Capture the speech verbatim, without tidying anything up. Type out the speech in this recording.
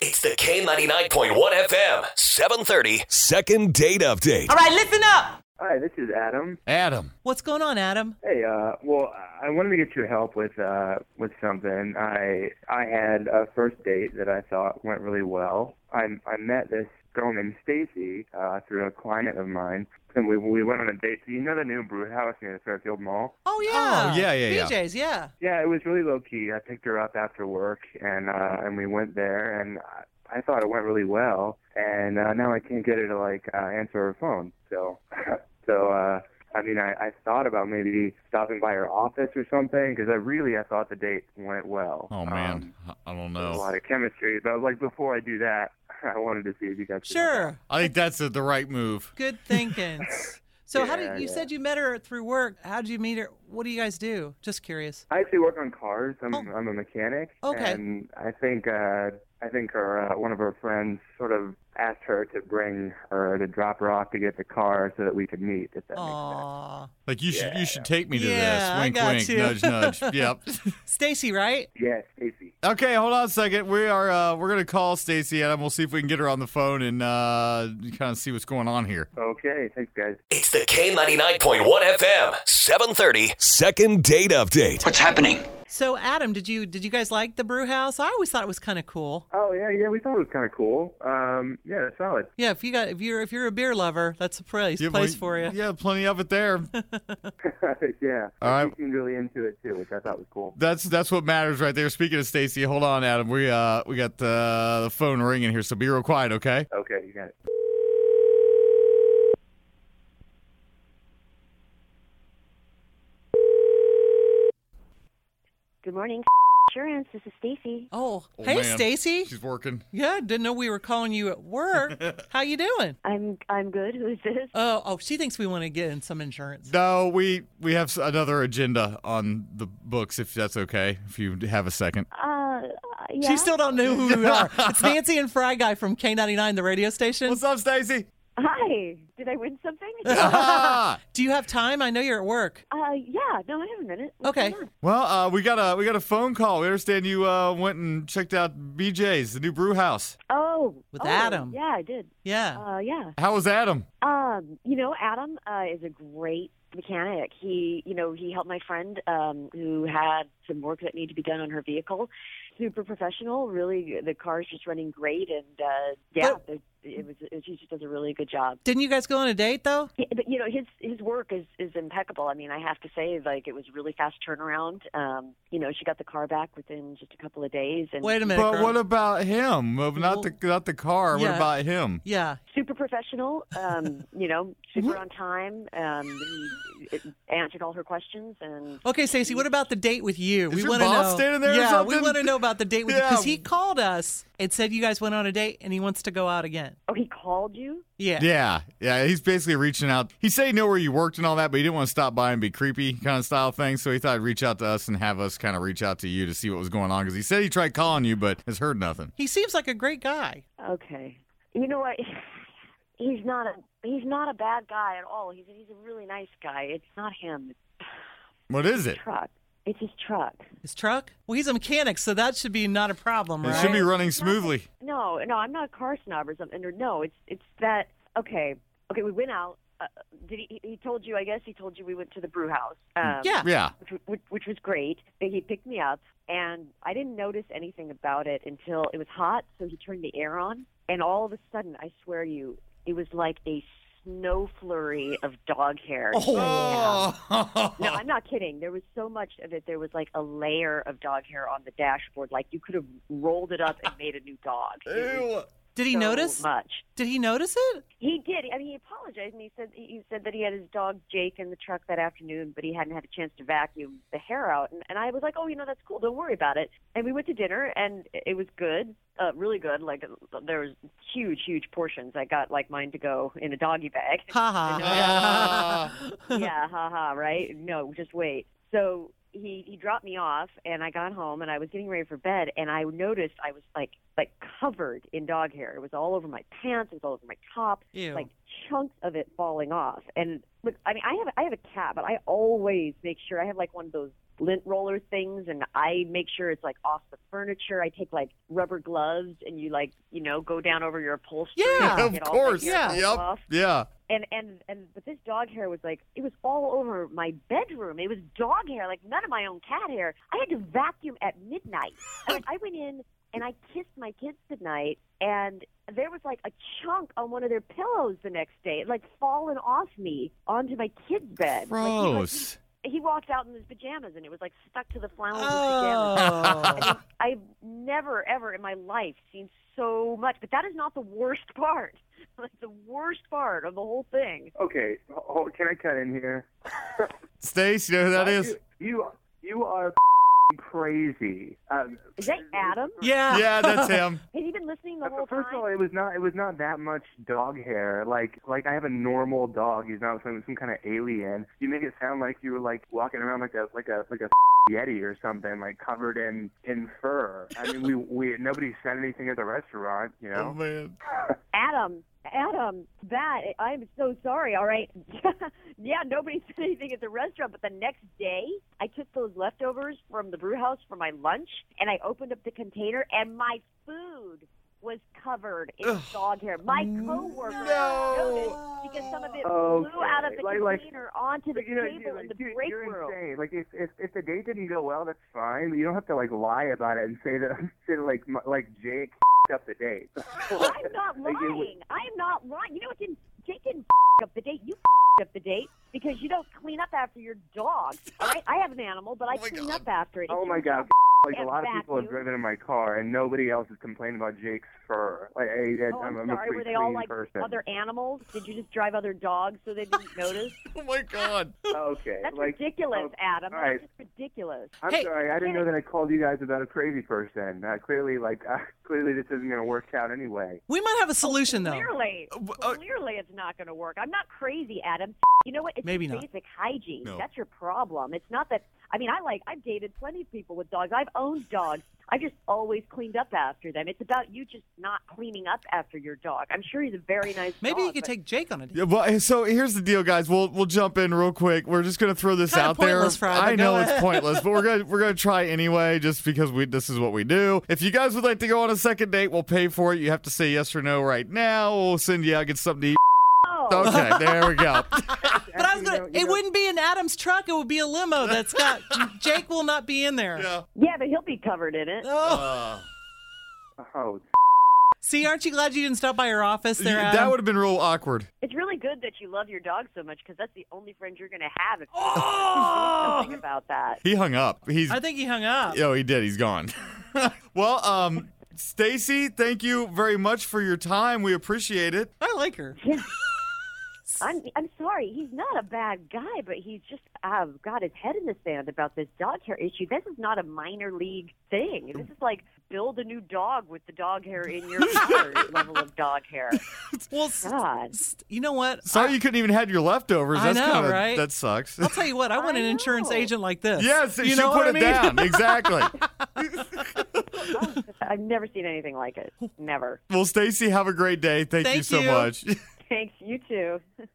It's the K ninety-nine point one F M, seven thirty, second date update. All right, listen up. Hi, this is Adam. Adam. What's going on, Adam? Hey, uh, well, I wanted to get your help with uh, with something. I I had a first date that I thought went really well. I I met this girl named Stacy uh, through a client of mine, and we we went on a date. So you know the new brew house near the Fairfield Mall? Oh, yeah. Oh, yeah, yeah, yeah. B J's, yeah. Yeah, it was really low key. I picked her up after work, and uh, and we went there, and I, I thought it went really well. And uh, now I can't get her to like uh, answer her phone. So so. uh I mean, I, I thought about maybe stopping by her office or something, because I really, I thought the date went well. Oh, man. Um, I don't There's a know. lot of chemistry. But, like, before I do that, I wanted to see if you guys could help out. Sure. I think that's the right move. Good thinking. So how Yeah, did you yeah. said you met her through work? How did you meet her? What do you guys do? Just curious. I actually work on cars. I'm, Oh. I'm a mechanic. Okay. And I think uh, I think her uh, one of her friends sort of asked her to bring her to drop her off to get the car so that we could meet. If that makes sense. Aw. Like, you should you should take me to Yeah, this. I Wink, got wink, you. nudge, nudge. Yep. Stacy, right? Yeah, Stacy. Okay, hold on a second. We are uh, we're gonna call Stacy, Adam. We'll see if we can get her on the phone and uh, kind of see what's going on here. Okay, thanks, guys. It's the K ninety-nine point one F M, seven thirty, second date update. What's happening? So, Adam, did you did you guys like the brew house? I always thought it was kind of cool. Oh yeah, yeah. We thought it was kind of cool. Um, yeah, solid. Yeah, if you got if you're if you're a beer lover, that's a place Yeah, place well, for you. Yeah, plenty of it there. yeah. All right. She seemed really into it too, which I thought was cool. That's that's what matters right there. Speaking of Stacy, hold on, Adam. We uh we got the the phone ringing here, so be real quiet, okay? Okay, you got it. Good morning, insurance. This is Stacy. Oh, Oh, hey, man. Stacy. She's working. Yeah, didn't know we were calling you at work. How you doing? I'm I'm good. Who is this? Oh, oh, she thinks we want to get in some insurance. No, we we have s- another agenda on the books, if that's okay. If you have a second. Uh, yeah. She still don't know who we are. It's Nancy and Fry Guy from K ninety-nine, the radio station. What's up, Stacy? Hi. Did I win something? Ah! Do you have time? I know you're at work. uh, yeah. No, I have a minute. What's Okay. going on? Well, uh, we got a we got a phone call. We understand you uh, went and checked out B J's, the new brew house. Oh. With oh, Adam. Yeah, I did. Yeah. Uh, yeah. How was Adam? Um, you know, Adam uh, is a great mechanic. He, you know, he helped my friend um, who had some work that needed to be done on her vehicle. Super professional. Really, the car's just running great, and uh, yeah, But- it, it was. It, he just does a really good job. Didn't you guys go on a date, though? Yeah, but you know, his his work is is impeccable. I mean, I have to say, like, it was really fast turnaround. Um, you know, she got the car back within just a couple of days, and Wait a minute. But girl. what about him? Well, Not the not the car. What Yeah. about him? Yeah. super professional. Um, you know, super on time. Um, he answered all her questions, and Okay, Stacey, what about the date with you? Is we your want to boss know. standing there or yeah, we something? want to know about the date with you Yeah. because he called us and said you guys went on a date and he wants to go out again. oh, he called you. Yeah. Yeah, yeah. He's basically reaching out. He said he knew where you worked and all that, but he didn't want to stop by and be creepy kind of style thing. So he thought he'd reach out to us and have us kind of reach out to you to see what was going on. Because he said he tried calling you, but has heard nothing. He seems like a great guy. Okay. You know what? He's not a he's not a bad guy at all. He's he's a really nice guy. It's not him. What is it? It's truck. It's his truck. His truck? Well, he's a mechanic, so that should be not a problem, It right? should be running smoothly. No, no, I'm not a car snob or something. Or no, it's it's that. Okay, okay, we went out. Uh, did he? He told you? I guess he told you we went to the brew house. Um, Yeah. Yeah. which, which, which was great. He picked me up, and I didn't notice anything about it until it was hot. So he turned the air on, and all of a sudden, I swear to you, it was like a snow flurry of dog hair. Oh. No, I'm not kidding. There was so much of it. There was like a layer of dog hair on the dashboard. Like you could have rolled it up and made a new dog. It was Ew. Did he so notice? much? Did he notice it? He did. I mean, he apologized and he said he said that he had his dog Jake in the truck that afternoon, but he hadn't had a chance to vacuum the hair out. And, and I was like, oh, you know, that's cool. Don't worry about it. And we went to dinner, and it was good, uh, really good. Like there was huge, huge portions. I got like mine to go in a doggy bag. Ha ha. Yeah, haha, right? No, just wait. So he he dropped me off, and I got home, and I was getting ready for bed, and I noticed I was like like covered in dog hair. It was all over my pants. It was all over my top. Ew. Like chunks of it falling off. And look, I mean, I have I have a cat, but I always make sure I have like one of those lint roller things, and I make sure it's like off the furniture. I take like rubber gloves, and you like you know go down over your upholstery. Yeah, and of get all course. the hair Yep. off. Yeah. And and and but this dog hair was like it was all over my bedroom. It was dog hair, like none of my own cat hair. I had to vacuum at midnight. I, mean, I went in and I kissed my kids goodnight, and there was like a chunk on one of their pillows the next day, it, like fallen off me onto my kid's bed. Gross. Like, he, he walked out in his pajamas, and it was like stuck to the flannel of his Oh. pajamas. I mean, I've never ever in my life seen so much, but that is not the worst part. Like the worst part of the whole thing. Okay, oh, can I cut in here? Stace, you know who that is? You you, you are crazy. Um, Is that Adam? Yeah. Yeah, that's him. Has he been listening the Uh, whole First time? of all, it was not it was not that much dog hair. Like like I have a normal dog. He's not some some kind of alien. You make it sound like you were like walking around like a like a like a Yeti or something, like covered in in fur. I mean, we we nobody said anything at the restaurant, you Oh, know. man. Adam, Adam, that I'm so sorry. All right, yeah, nobody said anything at the restaurant, but the next day I took those leftovers from the brew house for my lunch, and I opened up the container, and my food was covered in Ugh. dog hair. My coworker No. noticed because some of it Okay. flew out of the Like- like- container onto the But, you know, table you, in the you, break you're room. insane. Like if, if if the date didn't go well, that's fine. But you don't have to like lie about it and say that say that, like m- like Jake up the date. I'm not Like, it was- lying. I'm not lying. You know what? Didn't, Jake didn't up the date. You up the date because you don't clean up after your dog. All right? I have an animal, but I Oh my clean God. up after it. Oh It's my your God. job. Like a Can't lot of people have vacuum. driven in my car, and nobody else is complaining about Jake's fur. Like, I, I, Oh, I'm, I'm I'm a sorry. pretty Were they all clean like person. other animals? Did you just drive other dogs so they didn't notice? Oh, my God. Okay. That's like, ridiculous, oh, Adam. all That's right. just ridiculous. I'm Hey, sorry. I didn't know that I called you guys about a crazy person. Uh, clearly, like, uh, clearly this isn't going to work out anyway. We might have a solution, though. Clearly, uh, clearly it's not going to work. I'm not crazy, Adam. You know what? It's Maybe just not. basic hygiene. No. That's your problem. It's not that. I mean, I like. I've dated plenty of people with dogs. I've owned dogs. I just always cleaned up after them. It's about you just not cleaning up after your dog. I'm sure he's a very nice Maybe dog. you could but- take Jake on a date. Yeah, well, so here's the deal, guys. We'll we'll jump in real quick. We're just gonna throw this Kinda out there. pointless, Fry, but I go know it's ahead. pointless, but we're gonna we're gonna try anyway, just because we this is what we do. If you guys would like to go on a second date, we'll pay for it. You have to say yes or no right now. We'll send you out, get something to eat. Oh, Okay, there we go. But I was You gonna. know- you it know- wouldn't be in Adam's truck. It would be a limo that's got. Jake will not be in there. Yeah. yeah, but he'll be covered in it. Oh. Uh, Oh, See, aren't you glad you didn't stop by your office there, that Adam? would have been real awkward. It's really good that you love your dog so much because that's the only friend you're going to have if you Oh! do something about that. He hung up. He's I think he hung up. oh, he did. He's gone. Well, um, Stacy, thank you very much for your time. We appreciate it. I like her. Yeah. I'm I'm sorry. He's not a bad guy, but he's just uh, got his head in the sand about this dog hair issue. This is not a minor league thing. This is like build a new dog with the dog hair in your car level of dog hair. Well, s- God. s- you know what? Sorry you couldn't even have your leftovers. I That's know, kinda, right? That sucks. I'll tell you what. I want I an insurance know. agent like this. Yes, you she know put what it I mean? down. Exactly. Oh, I've never seen anything like it. Never. Well, Stacy, have a great day. Thank, you Thank so you. much. Thanks. You too.